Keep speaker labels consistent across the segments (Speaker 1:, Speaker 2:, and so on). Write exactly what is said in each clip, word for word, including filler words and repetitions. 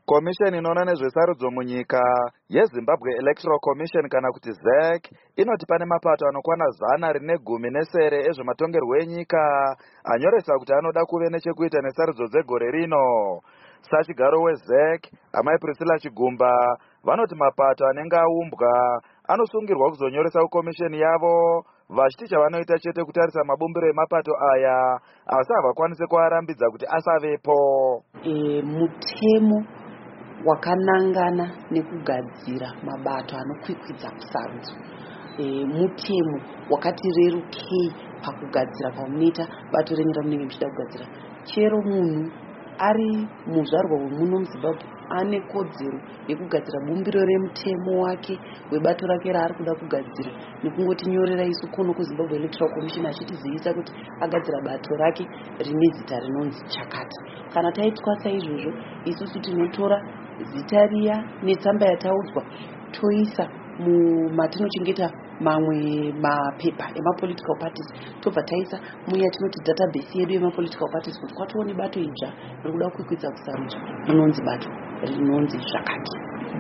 Speaker 1: Komisheni inoona nezvesarudzo munyika yeZimbabwe Electoral Commission kana kuti Z E C inoti pane mapato anokwana zana rine gumi nesere ezvematongerwo enyika anyoresa kuti anoda kuve nechekuita nesarudzo dzegore rino. Sachigaro weZ E C amai Priscilla Chigumba vanoti mapato anenge aumbwa anosungirwa kuzonyoresa kukomisheni yavo vachiti chavanoita chete kutarisa mabumbiro emapato aya asi havakwanise kuarambidza kuti asavepo.
Speaker 2: E, mutemo wakanangana nekugadzira mabato anokwikwidza kusarudzo. E, mutemo wakati rerukei pakugadzira pamunoita bato renyu ramunenge muchida kugadzira. Chero munhu ari muzvarwa wemuno muZimbabwe ane kodzero yekugadzira bumbiro remutemo wake webato rake raari kuda kugadzira nekungotinyorera isu kuno kuZimbabwe Electoral Commission achitiziisa kuti agadzira bato rake rine zita rinonzi chakati. Kana taitwa saizvozvo isusu tinotora zita riya netsamba yataudzwa toisa mumatinochengeta mamwe mapepa emapolitical parties tobva taisa muya tinoti database yedu yemapolitical parties kuti kwatione bato idzva rikuda kukwikwidza kusarudzo rinonzi bato rinonzi zvakati.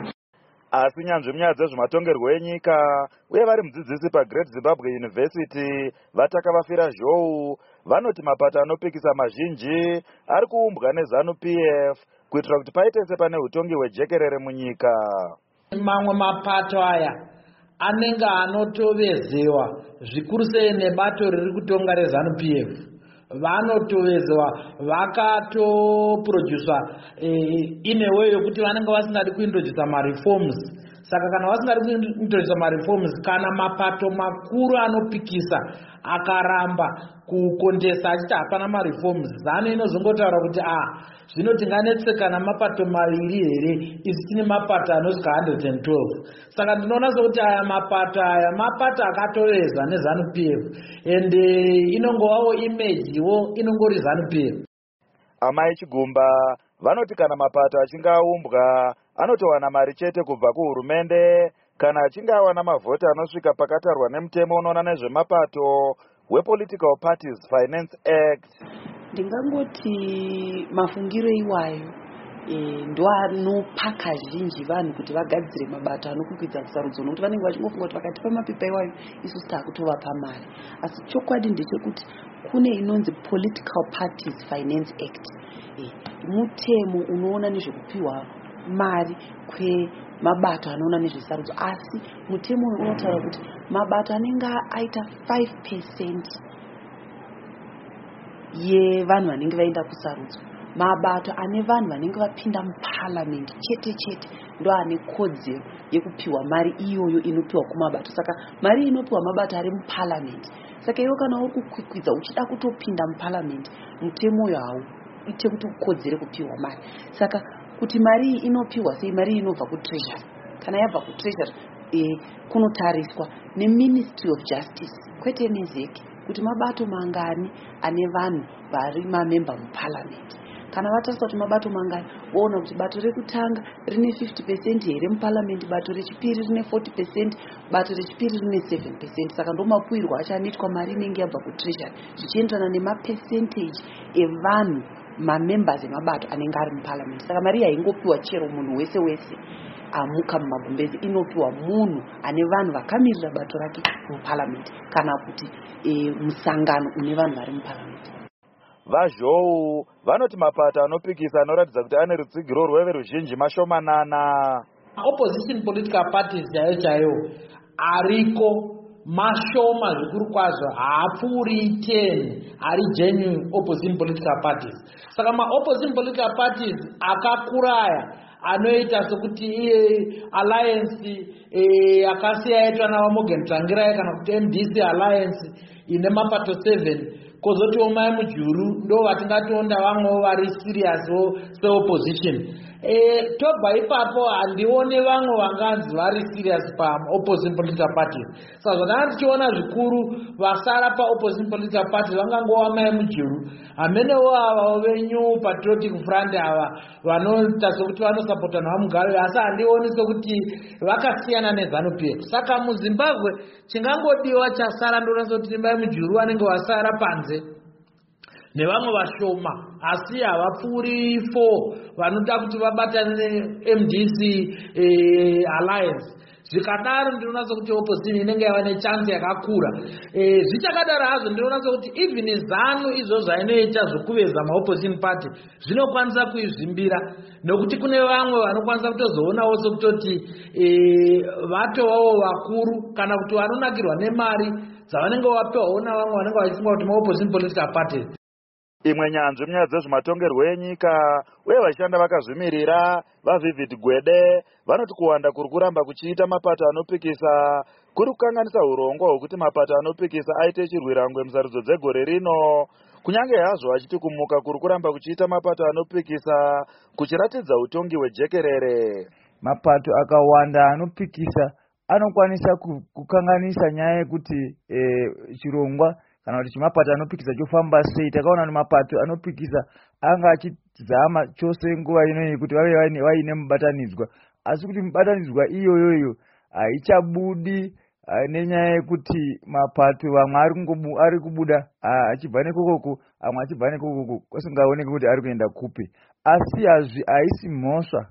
Speaker 1: Asi nyanzvi munyaya dzezvematongerwo enyika uye vari mudzidzisi paGreat Zimbabwe University vatakavafira zhou vanoti mapato anopikisa mazhinji ari kuumbwa neZANU P F kuitira kuti paite sepane utongi hwejekerere munyika.
Speaker 3: Mamwe mapato aya anenge anotovezewa zvikuru sei nebato riri kutonga reZANU P F vanotovezewa vakatoprodusa eh, in a way yokuti vanenge vasingadi kuintrodusa mareforms. Saka kana vasingadi kuintrodusa mareforms, kana mapato makuru anopikisa akaramba kukondesa achiti hapana mareforms, ZANU inozongotaura kuti ah zvino tinganetseka namapato maviri here, isi tine mapato anosvika one hundred twelve. Saka ndinoona sokuti aya mapato aya mapato akatoreza neZANU P F and uh, inongovawo image wo inongori ZANU P F.
Speaker 1: Amai Chigumba vanoti kana mapato achinge aumbwa anotowana mari chete kubva kuhurumende kana achinge awana mavhoti anosvika pakatarwa nemutemo unoona nezvemapato wePolitical Parties Finance Act.
Speaker 2: Ndingangoti mafungiro iwayo e, ndo anopa kazhinji vanhu kuti vagadzire mabato anokwikwidza kusarudzo nokuti vanenge vachingofunga kuti vakatipa mapepa iwayo isusu taakutovapa mari. Asi chokwadi ndechekuti kune inonzi Political Parties Finance Act, e, mutemo unoona nezvekupiwa mari kwemabato anoona nezvesarudzo. Asi mutemo unotaura kuti mabato anenge aita five percent yevanhu vanenge vaenda kusarudzo, mabato ane vanhu vanenge vapinda muparliament chete chete ndo ane kodzero yekupiwa mari iyoyo inopiwa kumabato. Saka mari inopiwa mabato ari muparliament. Saka iwe kana uri kukwikwidza uchida kutopinda muparliament, mutemo uyo hawo ite kuti ukodzere kupiwa mari. Saka kuti mari inopiwa sei? Mari inobva kutreasury. Kana yabva kutreasury e, kunotariswa neMinistry of Justice kwete neZ E C kuti mabato mangani ane vanhu vari mamemba muparliament. Kana vatarisa kuti mabato mangani voona kuti bato rekutanga rine fifty percent here muparliament, bato rechipiri rine forty percent, bato rechipiri rine seven percent. Saka ndo mapuirwa achanoitwa mari inenge yabva kutreasury zvichienderana nemapercentage evanhu mamembers emabato anenge ari muparliament. Saka mari haingopiwa chero munhu wese wese amuka mumagumbezi, inopiwa munhu ane vanhu vakamirira bato rake muparliament kana kuti e, musangano une vanhu vari muparliament.
Speaker 1: Vazhou vanoti mapato anopikisa anoratidza kuti ane rutsigiro rweve ruzhinji mashomanana.
Speaker 3: Opposition political parties chaiyo chaiyo ariko mashoma zvikuru kwazvo, haapfuuri ten ari genuine opposition political parties. Saka ma-opposition political parties akakuraya anoita sokuti iye alliance e, akasiya yaitwa navaMorgan Tsvangirai kana kuti M D C alliance ine mapato seven, kozotiwo mai Mujuru ndo vatingatonda vamwewo vari serious seopposition. E, tobva ipapo handione vamwe vanganzi vari serious pa-opposition political parties. Saka zvakanga tichiona zvikuru vasara pa-opposition political parties vangangova mai Mujuru, hamenewo ava veNew Patriotic Front ava vanoita sokuti vanosapota navaMugabe, asi handioni sokuti vakasiyana neZANU P F. Saka muZimbabwe chingangodiwa chasara ndoona sokuti mai Mujuru vanenge vasara panze nevamwe vashoma, asi havapfuuri four vanoda kuti vabatane ne-M D C eh, alliance. Zvikadaro ndinoona sokuti opposition inenge yava nechance yakakura. Eh, zvichakadaro hazvo ndinoona sokuti even zano izvo zvainoita zvokuveza maopposition party zvinokwanisa kuizvimbira, nokuti kune vamwe vanokwanisa kutozoonawo sokutoti eh, vatovawo vakuru kana kuti vanonakirwa nemari dzavanenge vapewawo navamwe vanenge vachifunga kuti maopposition political parties.
Speaker 1: Imwe nyanzvi munyaya dzezvematongerwo enyika uye vashanda vakazvimirira vaVivid Gwede vanoti kuwanda kuri kuramba kuchiita mapato anopikisa kuri kukanganisa urongwa hwekuti mapato anopikisa aite chirwirangwe musarudzo dzegore rino, kunyange hazvo achiti kumuka kuri kuramba kuchiita mapato anopikisa kuchiratidza utongi hwejekerere.
Speaker 4: Mapato akawanda anopikisa anokwanisa kukanganisa nyaya yekuti eh, chirongwa kana kuti chimapato anopikisa chofamba sei. Takaona kuti mapato anopikisa anga achizama chose nguva inoyi kuti vave vaine mubatanidzwa, asi kuti mubatanidzwa iyoyoyo haichabudi nenyaya yekuti mapato vamwe ari kubuda achibva nekokoko, amwe achibva nekokoko, kwasingaoneki kuti ari kuenda kupi. Asi haisi mhosva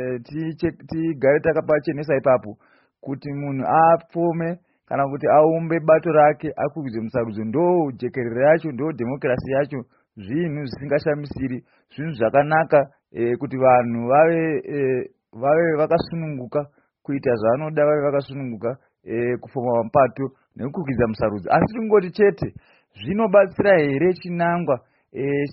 Speaker 4: tigare takapachenesa ipapo kuti munhu apfome kana kuti aumbe bato rake akwikwidze musarudzo. Ndo jekerere yacho, ndo demokrasi yacho, zvinhu zvisingashamisiri, zvinhu zvakanaka e, kuti vanhu vave e, vave vakasununguka kuita zvanoda, vave vakasununguka e, kufoma mapato nekukwidza musarudzo. Asi tingoti chete zvinobatsira here chinangwa e,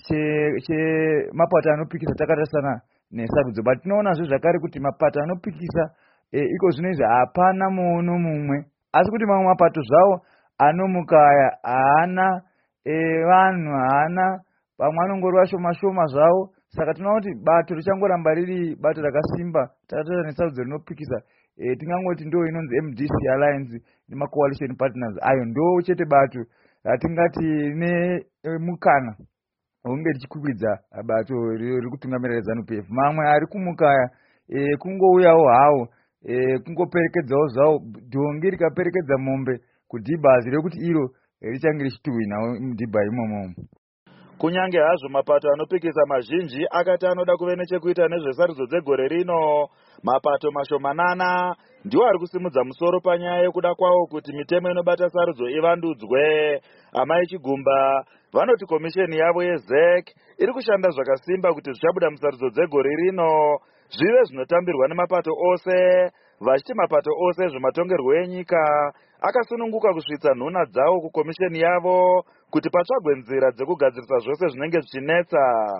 Speaker 4: chemapato che anopikisa takatarisana nesarudzo. But tinoonazve zvakare kuti mapato anopikisa e, iko zvinoizvi hapana muono mumwe, asi kuti mamwe mapato zvawo anomukaya haana e, vanhu haana, pamwe anongori vashoma shoma zvawo. Saka tinoona kuti bato richangoramba riri bato rakasimba takatarisana nesarudzo rinopikisa. E, tingangoti ndo inonzi M D C alliance nemacoalition partners, ayo ndo chete bato ratingati ne e, mukana hunge richikwikwidzwa bato riri kutungamirira ZANU P F. Mamwe ari kumukaya e, kungouyawo hawo e, kungoperekedzawo zvawo, dhongi rikaperekedza mombe kudhibha hazire kuti iro richange richituhwinawo mudhibha imomo.
Speaker 1: Kunyange hazvo mapato anopikisa mazhinji akati anoda kuve nechekuita nezvesarudzo dzegore rino, mapato mashomanana ndiwo ari kusimudza musoro panyaya yekuda kwawo kuti mitemo inobata sarudzo ivandudzwe. Amai Chigumba vanoti komisheni yavo yeZ E C iri kushanda zvakasimba kuti zvichabuda musarudzo dzegore rino zvive zvinotambirwa nemapato ose, vachiti mapato ose zvematongerwo enyika akasununguka kusvitsa nhuna dzawo kukomisheni yavo kuti patsvagwe nzira dzekugadzirisa zvose zvinenge zvichinetsa.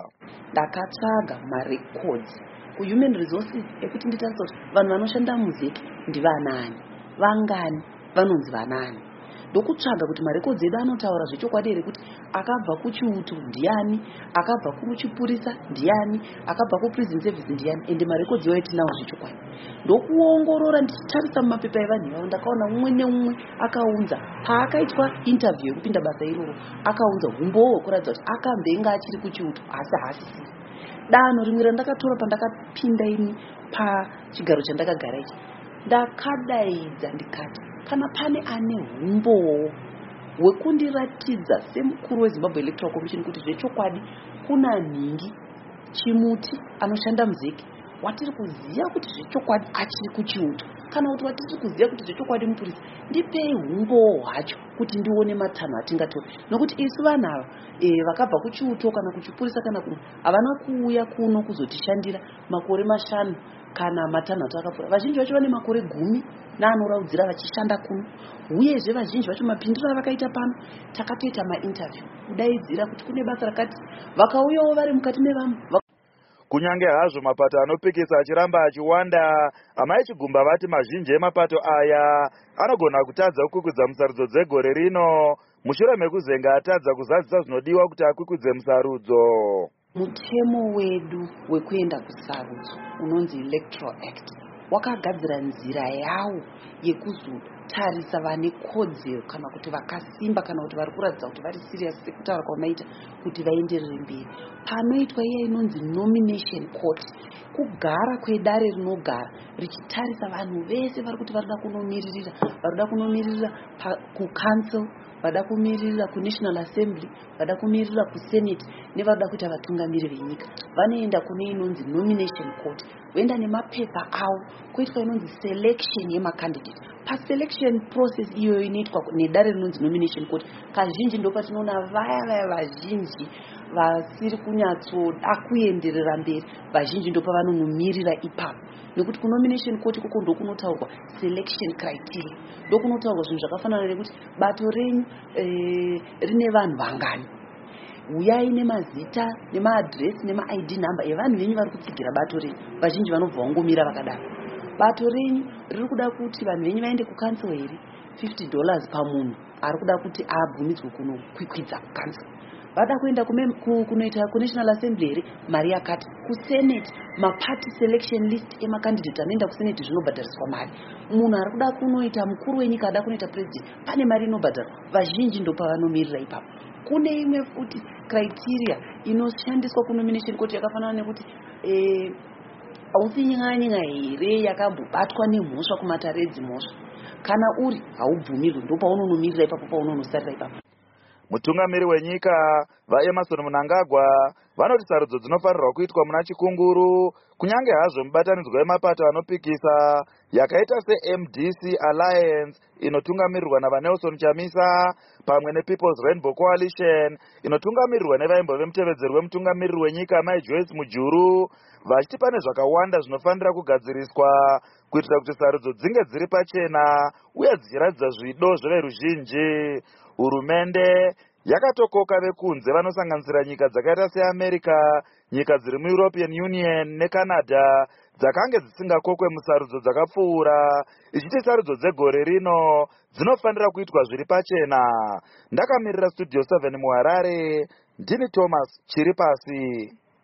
Speaker 2: Ndakatsvaga marekodzi kuhuman resources ekuti nditarisa kuti vanhu vanoshanda muZ E C ndivanani, vangani, vanonzi vanani. Ndokutsvaga kuti marekodzi edu anotaura zvechokwadi here kuti akabva kuchiuto ndiani, akabva kuchipurisa ndiani, akabva kuprison service ndiani, ende marekodzi iwayo tinawo zvechokwadi. Ndokuongorora ndichitarisa mumapepa evanhu ivavo ndakaona umwe neumwe akaunza paakaitwa interview yekupinda basa iroro, akaunza umbowo hwekuratidza kuti akambenga achiri kuchiuto asi haasisiri. Danho rimwe randakatora pandakapinda ini pachigaro chandakagara ichi, ndakadaidza ndikati kana pane ane humbowo hwekundiratidza semukuru weZimbabwe Electoral Commission kuti zvechokwadi kuna nhingi chimuti anoshanda muZ E C watiri kuziva kuti zvechokwadi achiri kuchiuto, kana kuti watiri kuziva kuti zvechokwadi mupurisa, ndipei humbowo hwacho kuti ndione matanho atingatora. Nokuti isu vanhu ava e, vakabva kuchiuto kana kuchipurisa kana kuno havana kuuya kuno kuzotishandira makore mashanu kana matanhatu akapfuura. Vazhinji vacho vane makore gumi naanouraudzira vachishanda kuno, uyezve vazhinji vacho mapindiro avakaita pano takatoita mainterview kudaidzira kuti kune basa rakati, vakauyawo vari mukati mevamwe.
Speaker 1: Kunyange hazvo mapato anopikisa achiramba achiwanda, amai Chigumba vati mazhinji emapato aya anogona kutadza kukwikwidza musarudzo dzegore rino mushure mekuzenga atadza kuzadzisa zvinodiwa kuti akwikwidze musarudzo.
Speaker 2: Mutemo wedu wekuenda kusarudzo unonzi Electoral Act wakagadzira nzira yawo yekuzotanga kutarisa vane kodzero kana kuti vakasimba kana kuti vari kuratidza kuti vari serious sekutaura kwamaita kuti vaenderere mberi. Panoitwa iya inonzi nomination court, kugara kwedare rinogara richitarisa vanhu vese vari kuti varida kunomiririra varida kunomiririra kucouncil, vada kumiririra kunational assembly, vada kumiririra kusenate nevarida kuita vatungamiriri venyika. Vanoenda kune inonzi nomination court, voenda nemapepa avo, koitwa inonzi selection yemakandidate. Paselection process iyoyo inoitwa nedare rinonzi nomination court, kazhinji ndopatinoona vaya vaya vazhinji vasiri kunyatsoda kuenderera mberi, vazhinji ndopavanonomirira ipapo. Nekuti kunomination court koko ndokunotaurwa selection criteria, ndokunotaurwa zvinhu zvakafanana nekuti bato renyu e, rine vanhu vangani, uyai nemazita nemaadresi nema-I D number evanhu venyu vari kutsigira bato renyu. Vazhinji vanobva vangomira vakadaro. Bato renyu riri kuda kuti vanhu venyu vaende kucancel here, fifty dollars pamunhu ari kuda kuti abvumidzwe kunokwikwidza kucancel. Vada kuenda kunoita kunational assembly here, mari yakati. Kusenate, maparty selection list emakandidate anoenda kusenate zvinobhadhariswa mari. Munhu ari kuda kunoita mukuru wenyika ada kunoita president, pane mari inobhadharwa. Vazhinji ndopavanomirira ipapo. Kune imwe futi criteria inoshandiswa kunomination court yakafanana nekuti eh, hausi nyinganyinga here yakambobatwa nemhosva kumatare edzimhosva. Kana uri haubvumirwi, ndopaunonomirira ipapo, paunonosarira ipapo.
Speaker 1: Mutungamiri wenyika vaEmmerson Mnangagwa vanoti sarudzo dzinofanirwa kuitwa muna Chikunguru, kunyange hazvo mubatanidzwa wemapato anopikisa yakaita seM D C Alliance inotungamirirwa naVaNelson Chamisa pamwe nePeople's Rainbow Coalition inotungamirirwa nevaimbo vemutevedzeri wemutungamiriri wenyika Mai Joyce Mujuru, vachiti pane zvakawanda zvinofanira kugadziriswa kuitira kuti sarudzo dzinge dziri pachena uye dzichiratidza zvido zveveruzhinji. Hurumende yakatokoka vekunze vanosanganisira nyika dzakaita seAmerica, nyika dziri muEuropean Union neCanada dzakange dzisingakokwe musarudzo dzakapfuura, ichiti sarudzo dzegore rino dzinofanira kuitwa zviri pachena. Ndakamirira Studio seven muHarare, ndini Thomas Chiripasi.